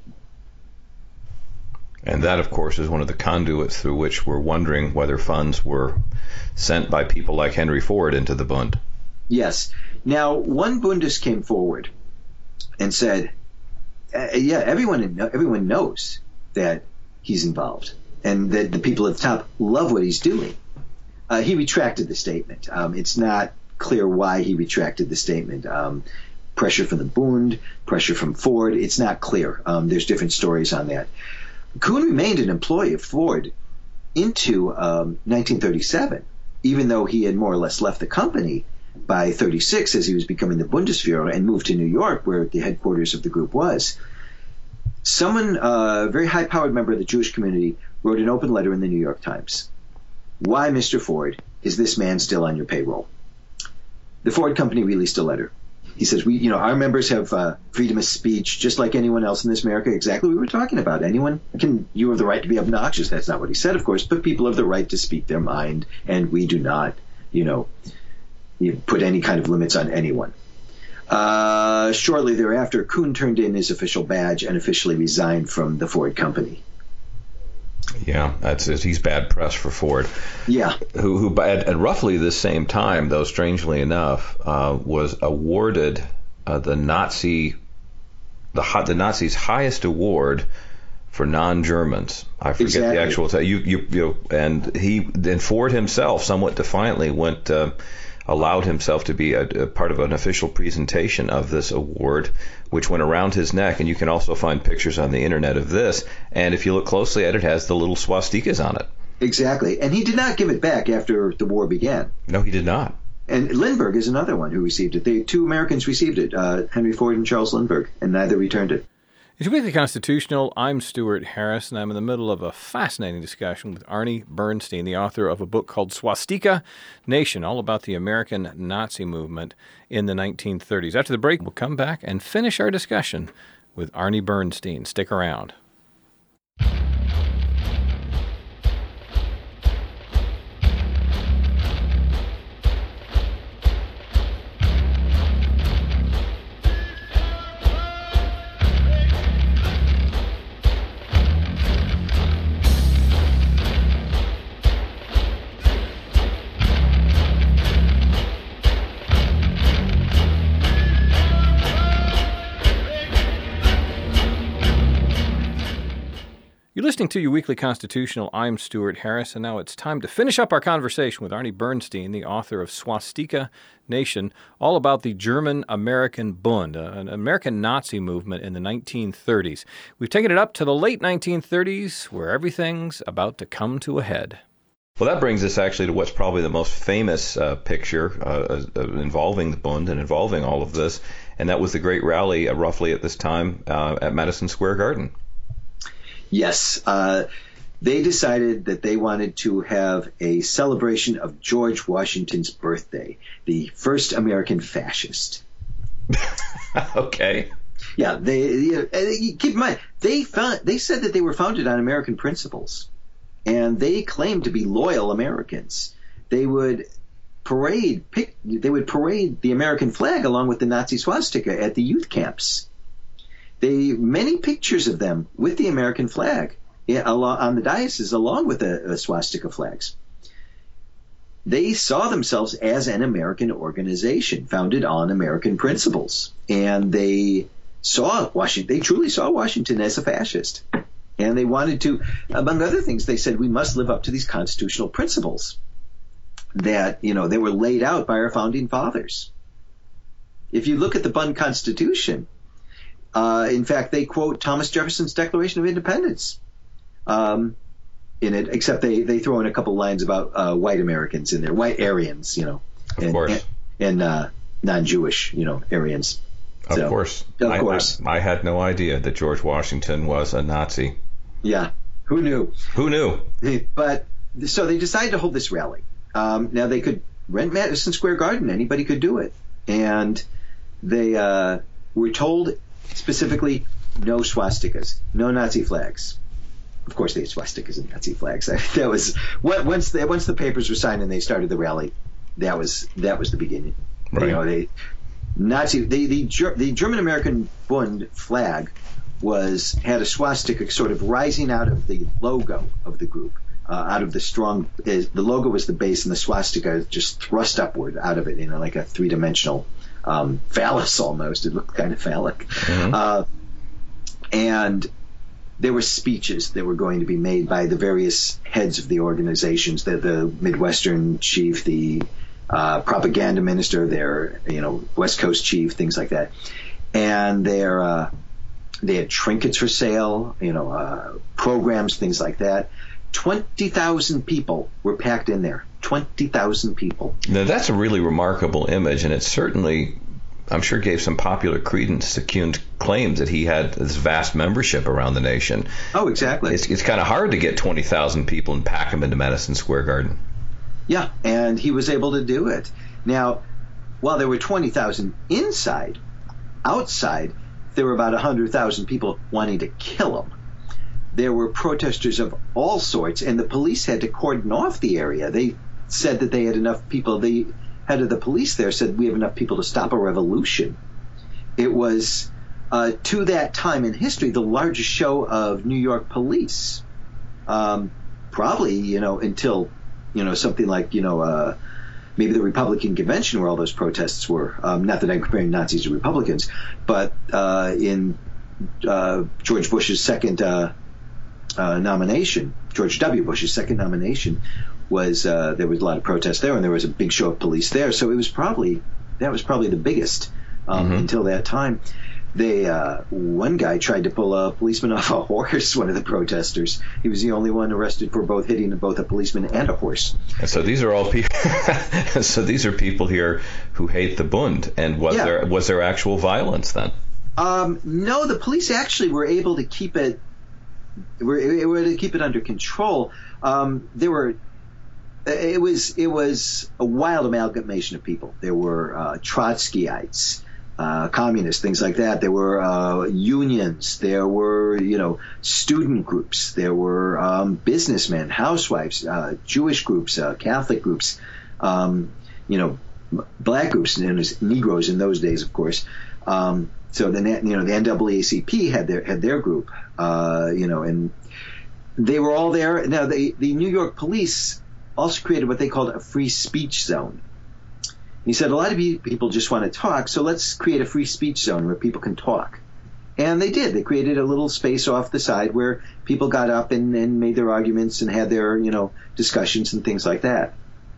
And that, of course, is one of the conduits through which we're wondering whether funds were sent by people like Henry Ford into the Bund. Yes. Now, one Bundist came forward and said, uh, yeah, everyone everyone knows that he's involved and that the people at the top love what he's doing. Uh, he retracted the statement. Um, it's not clear why he retracted the statement. Um, pressure from the Bund, pressure from Ford, it's not clear. Um, there's different stories on that. Kuhn remained an employee of Ford into um, nineteen thirty-seven, even though he had more or less left the company by thirty-six as he was becoming the Bundesführer and moved to New York, where the headquarters of the group was. Someone, uh, a very high-powered member of the Jewish community, wrote an open letter in the New York Times. Why, Mister Ford, is this man still on your payroll? The Ford company released a letter. He says, we, you know, our members have uh, freedom of speech just like anyone else in this America. Exactly what we were talking about. Anyone can, you have the right to be obnoxious. That's not what he said, of course, but people have the right to speak their mind, and we do not, you know, you put any kind of limits on anyone. Uh, shortly thereafter, Kuhn turned in his official badge and officially resigned from the Ford company. Yeah, that's it. He's bad press for Ford. Yeah. Who, who at, at roughly the same time, though strangely enough, uh, was awarded uh, the Nazi, the the Nazis' highest award for non-Germans. I forget exactly. the actual. T- you, you, you know, and he, and Ford himself, somewhat defiantly, went. Uh, allowed himself to be a, a part of an official presentation of this award, which went around his neck, and you can also find pictures on the internet of this, and if you look closely at it, it has the little swastikas on it. Exactly, and he did not give it back after the war began. No, he did not. And Lindbergh is another one who received it. The two Americans received it, uh, Henry Ford and Charles Lindbergh, and neither returned it. It's Weekly Constitutional. I'm Stuart Harris, and I'm in the middle of a fascinating discussion with Arnie Bernstein, the author of a book called Swastika Nation, all about the American Nazi movement in the nineteen thirties. After the break, we'll come back and finish our discussion with Arnie Bernstein. Stick around. You're listening to your Weekly Constitutional. I'm Stuart Harris, and now it's time to finish up our conversation with Arnie Bernstein, the author of Swastika Nation, all about the German-American Bund, an American Nazi movement in the nineteen thirties. We've taken it up to the late nineteen thirties, where everything's about to come to a head. Well, that brings us actually to what's probably the most famous uh, picture uh, uh, involving the Bund and involving all of this, and that was the great rally uh, roughly at this time uh, at Madison Square Garden. Yes, uh, they decided that they wanted to have a celebration of George Washington's birthday, the first American fascist. Okay. Yeah, they you know, keep in mind they found they said that they were founded on American principles, and they claimed to be loyal Americans. They would parade pick, they would parade the American flag along with the Nazi swastika at the youth camps. They many pictures of them with the American flag on the dioceses along with the, the swastika flags. They saw themselves as an American organization founded on American principles, and they saw Washington. They truly saw Washington as a fascist, and they wanted to, among other things, they said we must live up to these constitutional principles that you know they were laid out by our founding fathers. If you look at the Bund Constitution. Uh, in fact, they quote Thomas Jefferson's Declaration of Independence um, in it, except they, they throw in a couple lines about uh, white Americans in there, white Aryans, you know, and, of course, and, and uh, non-Jewish, you know, Aryans. Of so, course. Of I, course. I, I had no idea that George Washington was a Nazi. Yeah. Who knew? Who knew? But so they decided to hold this rally. Um, now they could rent Madison Square Garden. Anybody could do it. And they uh, were told specifically no swastikas, no Nazi flags. Of course, they had swastikas and Nazi flags. That was once the once the papers were signed and they started the rally. That was that was the beginning. Right. You know, they Nazi the the, the German American Bund flag was had a swastika sort of rising out of the logo of the group, uh, out of the strong. The logo was the base, and the swastika just thrust upward out of it, you know, like a three dimensional um, phallus almost. It looked kind of phallic, Mm-hmm. uh, and there were speeches that were going to be made by the various heads of the organizations, the, the Midwestern chief, the uh, propaganda minister, their you know West Coast chief, things like that, and their uh, they had trinkets for sale, you know, uh, programs, things like that. Twenty thousand people were packed in there. Twenty thousand people. Now that's a really remarkable image, and it certainly, I'm sure, gave some popular credence to Kuhn's claims that he had this vast membership around the nation. Oh, exactly. It's, it's kind of hard to get twenty thousand people and pack them into Madison Square Garden. Yeah, and he was able to do it. Now, while there were twenty thousand inside, outside, there were about one hundred thousand people wanting to kill him. There were protesters of all sorts, and the police had to cordon off the area. They said that they had enough people. The head of the police there said, we have enough people to stop a revolution. It was, uh, to that time in history, the largest show of New York police. Um, probably, you know, until, you know, something like, you know, uh, maybe the Republican convention where all those protests were. Um, not that I'm comparing Nazis to Republicans, but uh, in uh, George Bush's second uh, uh, nomination, George W. Bush's second nomination, was uh, there was a lot of protests there, and there was a big show of police there. So it was probably that was probably the biggest um, mm-hmm. until that time. They uh, one guy tried to pull a policeman off a horse. One of the protesters. He was the only one arrested for both hitting both a policeman and a horse. And so these are all people. So these are people here who hate the Bund. And was yeah. there was there actual violence then? Um, no, the police actually were able to keep it. Were, were able to keep it under control. Um, there were. It was it was a wild amalgamation of people. There were uh, Trotskyites. Uh, communists, things like that. There were uh, unions. There were, you know, student groups. There were um, businessmen, housewives, uh, Jewish groups, uh, Catholic groups, um, you know, black groups, and Negroes in those days, of course. Um, so the you know the N double A C P had their had their group, uh, you know, and they were all there. Now the the New York police also created what they called a free speech zone. He said, a lot of people just want to talk, so let's create a free speech zone where people can talk. And they did. They created a little space off the side where people got up and, and made their arguments and had their, you know, discussions and things like that.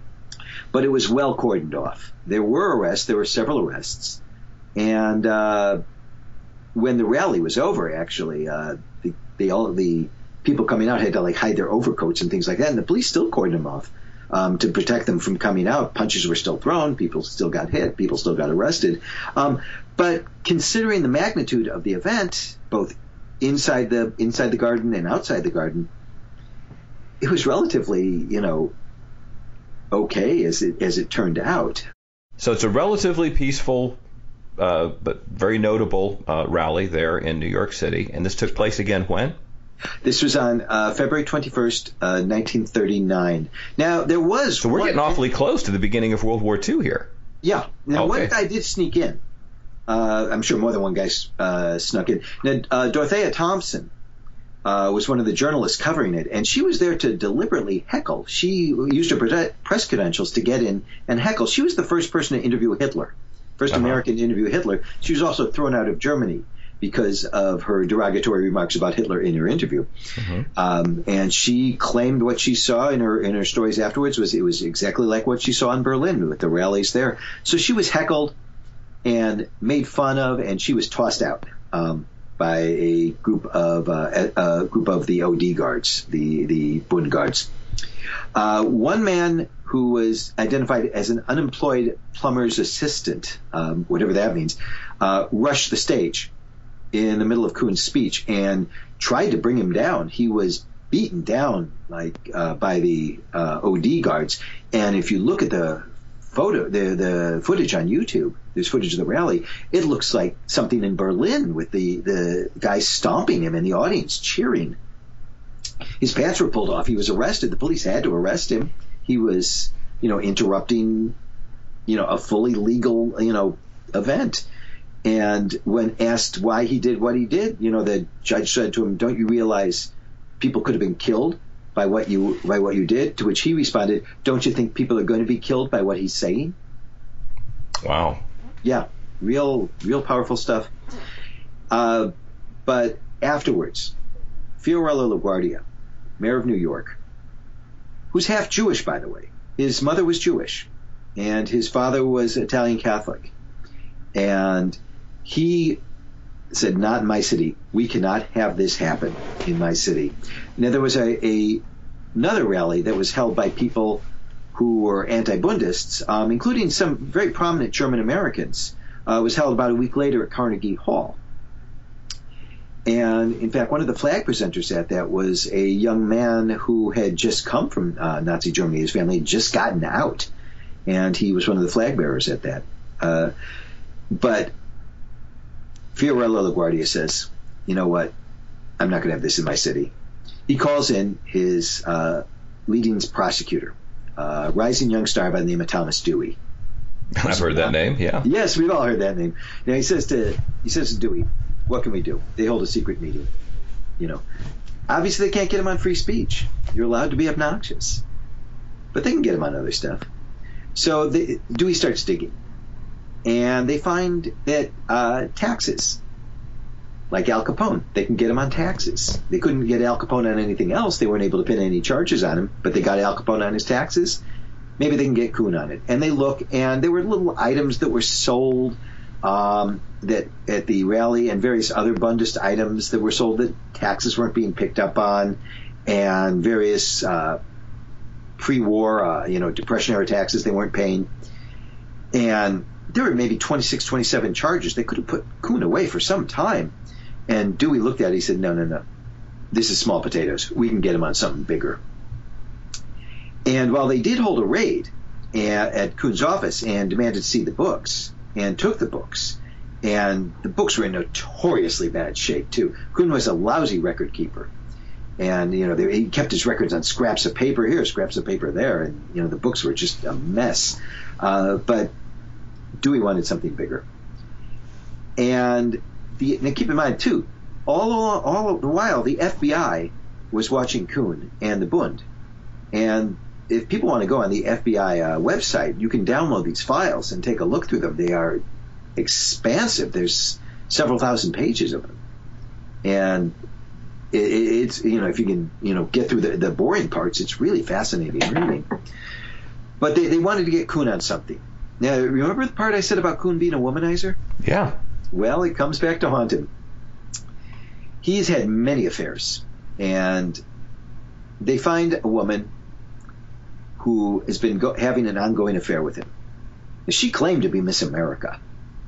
But it was well cordoned off. There were arrests. There were several arrests. And uh, when the rally was over, actually, uh, the, the, all the people coming out had to, like, hide their overcoats and things like that, and the police still cordoned them off. Um, to protect them from coming out. Punches were still thrown. People still got hit. People still got arrested. Um, but considering the magnitude of the event, both inside the inside the garden and outside the garden, it was relatively, you know, okay as it as it turned out. So it's a relatively peaceful, uh, but very notable uh, rally there in New York City, and this took place again when? This was on uh, February twenty-first, uh, nineteen thirty-nine. Now, there was... So we're one, getting awfully close to the beginning of World War Two here. Yeah. Now, okay. One guy did sneak in. Uh, I'm sure more than one guy uh, snuck in. Now, uh, Dorothea Thompson uh, was one of the journalists covering it, and she was there to deliberately heckle. She used her press credentials to get in and heckle. She was the first person to interview Hitler, first uh-huh. American to interview Hitler. She was also thrown out of Germany because of her derogatory remarks about Hitler in her interview. Mm-hmm. Um, and she claimed what she saw in her in her stories afterwards was it was exactly like what she saw in Berlin with the rallies there. So she was heckled and made fun of, and she was tossed out. um, by a group of uh, a, a group of the O D guards, the the Bund guards. Uh, one man who was identified as an unemployed plumber's assistant, um, whatever that means, uh, rushed the stage in the middle of Kuhn's speech and tried to bring him down. He was beaten down like uh, by the uh, O D guards, and if you look at the photo, the the footage on YouTube, there's footage of the rally. It looks like something in Berlin with the the guys stomping him and the audience cheering. His pants were pulled off. He was arrested. The police had to arrest him. He was, you know, interrupting, you know, a fully legal, you know, event. And when asked why he did what he did, you know, the judge said to him, "Don't you realize people could have been killed by what you by what you did?" To which he responded, "Don't you think people are going to be killed by what he's saying?" Wow. Yeah, real, real powerful stuff. Uh, but afterwards, Fiorello LaGuardia, mayor of New York, who's half Jewish, by the way. His mother was Jewish, and his father was Italian Catholic. And he said, "Not in my city. We cannot have this happen in my city." Now, there was a, a another rally that was held by people who were anti-Bundists, um, including some very prominent German Americans. Uh, it was held about a week later at Carnegie Hall. And, in fact, one of the flag presenters at that was a young man who had just come from uh, Nazi Germany. His family had just gotten out, and he was one of the flag bearers at that. Uh, but Fiorello LaGuardia says, "You know what? I'm not going to have this in my city." He calls in his uh, leading prosecutor, a rising young star by the name of Thomas Dewey. I've heard that name, yeah. Yes, we've all heard that name. Now, he says to he says to Dewey, "What can we do?" They hold a secret meeting. You know, obviously they can't get him on free speech. You're allowed to be obnoxious, but they can get him on other stuff. So they, Dewey starts digging, and they find that uh, taxes, like Al Capone, they can get him on taxes. They couldn't get Al Capone on anything else. They weren't able to pin any charges on him, but they got Al Capone on his taxes. Maybe they can get Kuhn on it. And they look, and there were little items that were sold um, that at the rally, and various other Bundist items that were sold that taxes weren't being picked up on, and various uh, pre-war, uh, you know, Depression-era taxes they weren't paying. And there were maybe twenty-six, twenty-seven charges. They could have put Kuhn away for some time. And Dewey looked at it. He said, no, no, no. This is small potatoes. We can get him on something bigger. And while they did hold a raid at, at Kuhn's office and demanded to see the books and took the books, and the books were in notoriously bad shape, too. Kuhn was a lousy record keeper. And, you know, they, he kept his records on scraps of paper here, scraps of paper there. And, you know, the books were just a mess. Uh, but Dewey wanted something bigger. And the, now keep in mind, too, all, all, all the while, the F B I was watching Kuhn and the Bund. And if people want to go on the F B I uh, website, you can download these files and take a look through them. They are expansive. There's several thousand pages of them. And it, it's, you know, if you can, you know, get through the, the boring parts, it's really fascinating reading. But they, they wanted to get Kuhn on something. Now, remember the part I said about Kuhn being a womanizer? Yeah. Well, it comes back to haunt him. He's had many affairs. And they find a woman who has been go- having an ongoing affair with him. She claimed to be Miss America.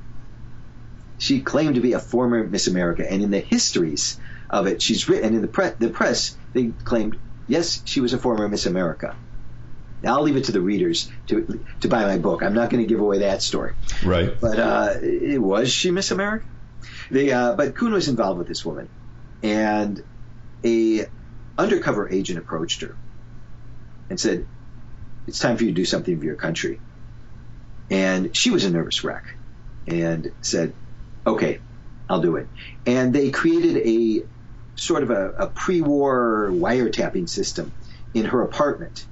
She claimed to be a former Miss America, and in the histories of it, she's written, and in the, pre- the press, they claimed, yes, she was a former Miss America. Now, I'll leave it to the readers to to buy my book. I'm not going to give away that story. Right. But uh, it, was she Miss America? They, uh, but Kuhn was involved with this woman, and a undercover agent approached her and said, it's time for you to do something for your country. And she was a nervous wreck and said, okay, I'll do it. And they created a sort of a, a pre-war wiretapping system in her apartment.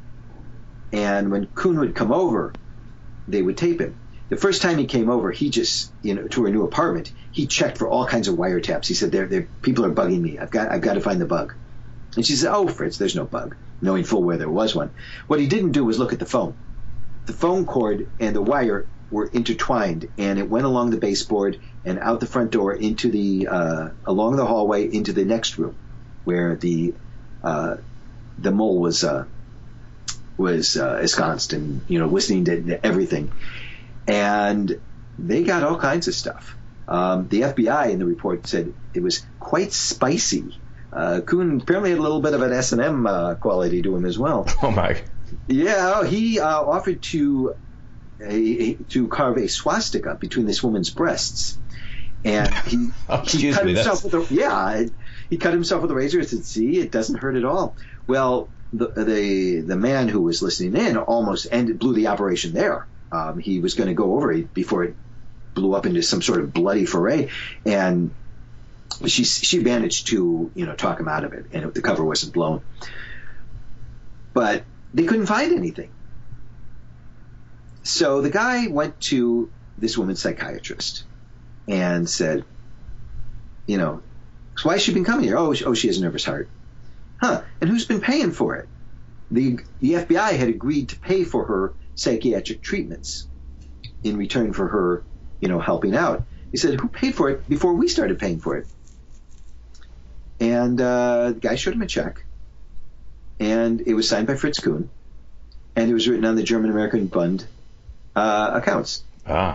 And when Kuhn would come over, they would tape him. The first time he came over, he just, you know, to her new apartment, he checked for all kinds of wiretaps. He said, "There, there, people are bugging me. I've got, I've got to find the bug." And she said, "Oh, Fritz, there's no bug," knowing full well there was one. What he didn't do was look at the phone. The phone cord and the wire were intertwined, and it went along the baseboard and out the front door into the uh, along the hallway into the next room, where the uh, the mole was uh, was uh, ensconced and you know listening to everything, and they got all kinds of stuff. Um, the F B I in the report said it was quite spicy. Uh, Kuhn apparently had a little bit of an S and M uh, quality to him as well. Oh my! Yeah, he uh, offered to. A, to carve a swastika between this woman's breasts, and he, oh, he cut me, himself with a yeah he cut himself with a razor and said, "See, it doesn't hurt at all." Well, the the the man who was listening in almost ended blew the operation there. Um, he was going to go over it before it blew up into some sort of bloody foray, and she she managed to you know talk him out of it, and the cover wasn't blown. But they couldn't find anything. So the guy went to this woman's psychiatrist and said, you know, so why has she been coming here? Oh, oh, she has a nervous heart. Huh. And who's been paying for it? The, the F B I had agreed to pay for her psychiatric treatments in return for her, you know, helping out. He said, who paid for it before we started paying for it? And uh, the guy showed him a check, and it was signed by Fritz Kuhn, and it was written on the German-American Bund Uh, accounts. Ah.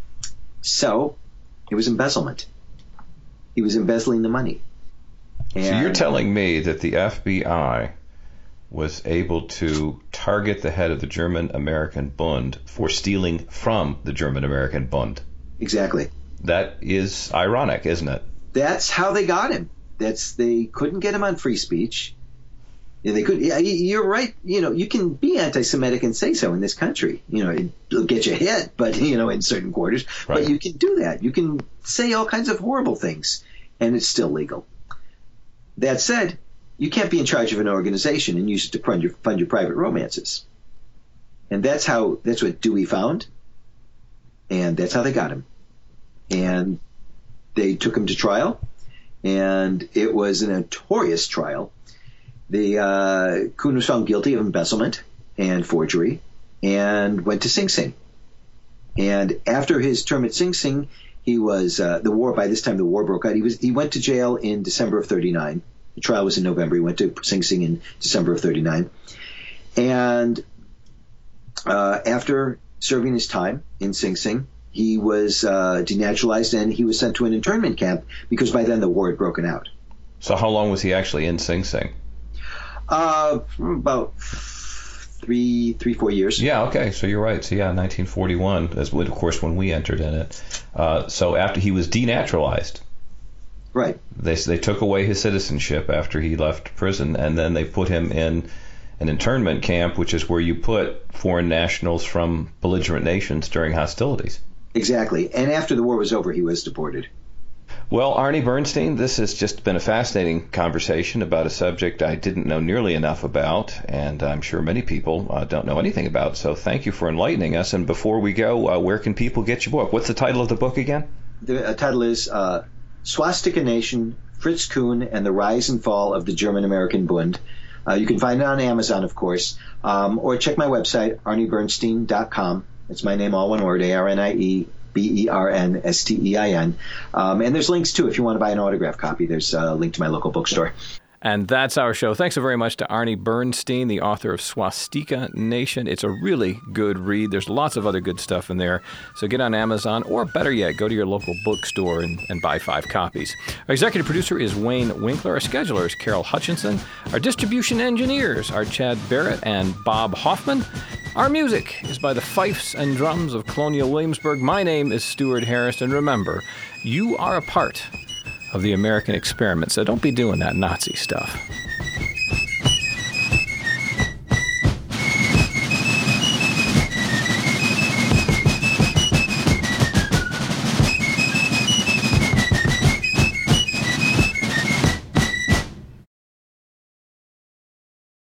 So it was embezzlement. He was embezzling the money. And so you're telling me that the F B I was able to target the head of the German-American Bund for stealing from the German-American Bund? Exactly. That is ironic, isn't it? That's how they got him. That's they couldn't get him on free speech. Yeah, they could. Yeah, you're right. You know, you can be anti-Semitic and say so in this country. You know, it'll get you hit, but you know, in certain quarters. Right. But you can do that. You can say all kinds of horrible things, and it's still legal. That said, you can't be in charge of an organization and use it to fund your fund your private romances. And that's how. That's what Dewey found, and that's how they got him. And they took him to trial, and it was a notorious trial. The uh, Kuhn was found guilty of embezzlement and forgery and went to Sing Sing. And after his term at Sing Sing, he was uh, the war. By this time, the war broke out. He was he went to jail in December of thirty-nine. The trial was in November. He went to Sing Sing in December of thirty-nine. And uh, after serving his time in Sing Sing, he was uh, denaturalized and he was sent to an internment camp because by then the war had broken out. So how long was he actually in Sing Sing? Uh, about three, three, four years. Yeah, okay, so you're right. So yeah, nineteen forty-one, as of course when we entered in it. Uh, so after he was denaturalized, right? They they took away his citizenship after he left prison, and then they put him in an internment camp, which is where you put foreign nationals from belligerent nations during hostilities. Exactly, and after the war was over, he was deported. Well, Arnie Bernstein, this has just been a fascinating conversation about a subject I didn't know nearly enough about, and I'm sure many people uh, don't know anything about. So thank you for enlightening us. And before we go, uh, where can people get your book? What's the title of the book again? The uh, title is uh, Swastika Nation, Fritz Kuhn, and the Rise and Fall of the German-American Bund. Uh, you can find it on Amazon, of course, um, or check my website, arnie bernstein dot com. It's my name, all one word, A R N I E B E R N S T E I N. Um, and there's links, too, if you want to buy an autographed copy. There's a link to my local bookstore. And that's our show. Thanks so very much to Arnie Bernstein, the author of Swastika Nation. It's a really good read. There's lots of other good stuff in there. So get on Amazon, or better yet, go to your local bookstore and, and buy five copies. Our executive producer is Wayne Winkler. Our scheduler is Carol Hutchinson. Our distribution engineers are Chad Barrett and Bob Hoffman. Our music is by the fifes and drums of Colonial Williamsburg. My name is Stuart Harris, and remember, you are a part of the American experiment, so don't be doing that Nazi stuff.